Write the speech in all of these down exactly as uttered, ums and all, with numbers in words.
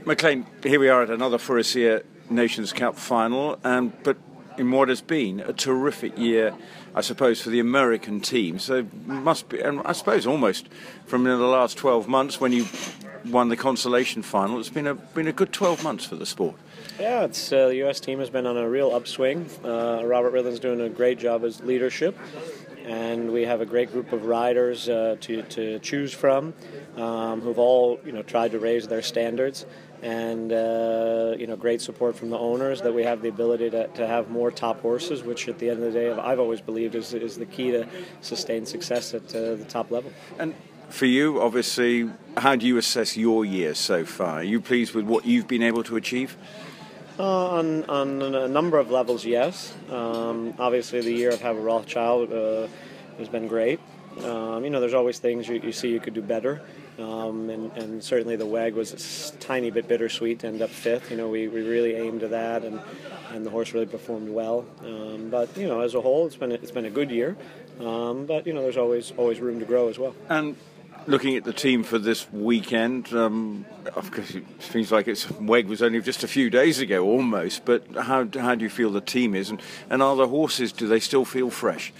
McLean, here we are at another Faurecia Nations Cup final, um, but in what has been a terrific year, I suppose, for the American team. So must be, and I suppose almost from the last twelve months when you won the consolation final, it's been a been a good twelve months for the sport. Yeah, it's uh, the U S team has been on a real upswing. Uh, Robert Ridland's doing a great job as leadership, and we have a great group of riders uh, to to choose from, um, who've all you know tried to raise their standards, and uh, you know great support from the owners that we have the ability to, to have more top horses, which at the end of the day I've always believed is is the key to sustained success at uh, the top level. And for you, obviously, how do you assess your year so far? Are you pleased with what you've been able to achieve? Uh, on, on a number of levels, yes. Um, obviously, the year of Have a Rothschild uh, has been great. Um, you know, there's always things you, you see you could do better, um, and, and certainly the W E G was a tiny bit bittersweet to end up fifth. You know, we, we really aimed at that, and, and the horse really performed well. Um, but you know, as a whole, it's been a, it's been a good year. Um, but you know, there's always always room to grow as well. And looking at the team for this weekend, um, of course it seems like it's W E G was only just a few days ago, almost. But how how do you feel the team is, and, and are the horses? Do they still feel fresh?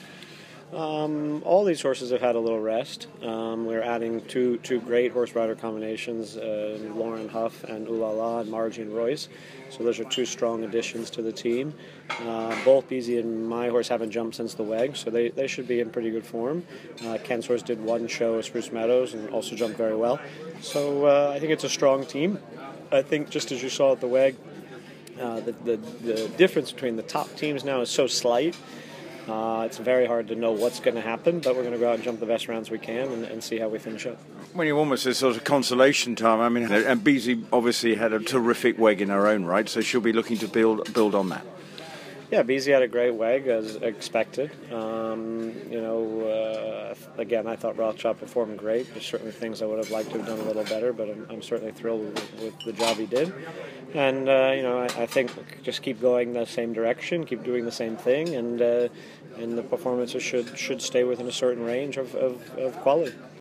Um, all these horses have had a little rest. Um, we're adding two two great horse rider combinations, uh, Lauren Huff and Ulala and Margie and Royce. So those are two strong additions to the team. Uh, both Beezy and my horse haven't jumped since the W E G, so they, they should be in pretty good form. Uh, Ken's horse did one show at Spruce Meadows and also jumped very well. So uh, I think it's a strong team. I think just as you saw at the W E G, uh, the, the, the difference between the top teams now is so slight. Uh, it's very hard to know what's going to happen, but we're going to go out and jump the best rounds we can and, and see how we finish up. When you're almost at sort of consolation time, I mean, and Beezy obviously had a terrific W E G in her own right, so she'll be looking to build build on that. Yeah, Beezy had a great W E G as expected. Um, you know, uh, again, I thought Rothschild performed great. There's certainly things I would have liked to have done a little better, but I'm, I'm certainly thrilled with, with the job he did. And, uh, you know, I, I think just keep going the same direction, keep doing the same thing, and uh, and the performances should should stay within a certain range of, of, of quality.